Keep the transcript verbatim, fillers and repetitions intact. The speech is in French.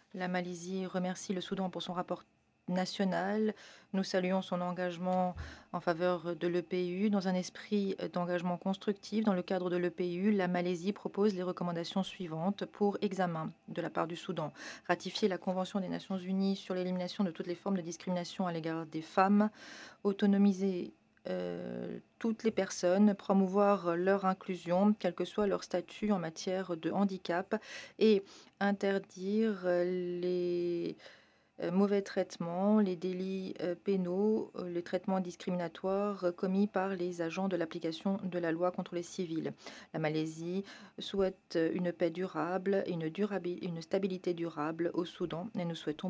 La Malaisie remercie le Soudan pour son rapport national. Nous saluons son engagement en faveur de l'E P U. Dans un esprit d'engagement constructif, dans le cadre de l'E P U, la Malaisie propose les recommandations suivantes pour examen de la part du Soudan. Ratifier la Convention des Nations Unies sur l'élimination de toutes les formes de discrimination à l'égard des femmes, autonomiser euh, toutes les personnes, promouvoir leur inclusion, quel que soit leur statut en matière de handicap, et interdire les euh, mauvais traitements, les délits euh, pénaux, euh, les traitements discriminatoires euh, commis par les agents de l'application de la loi contre les civils. La Malaisie souhaite une paix durable et une, durabi- une stabilité durable au Soudan et nous souhaitons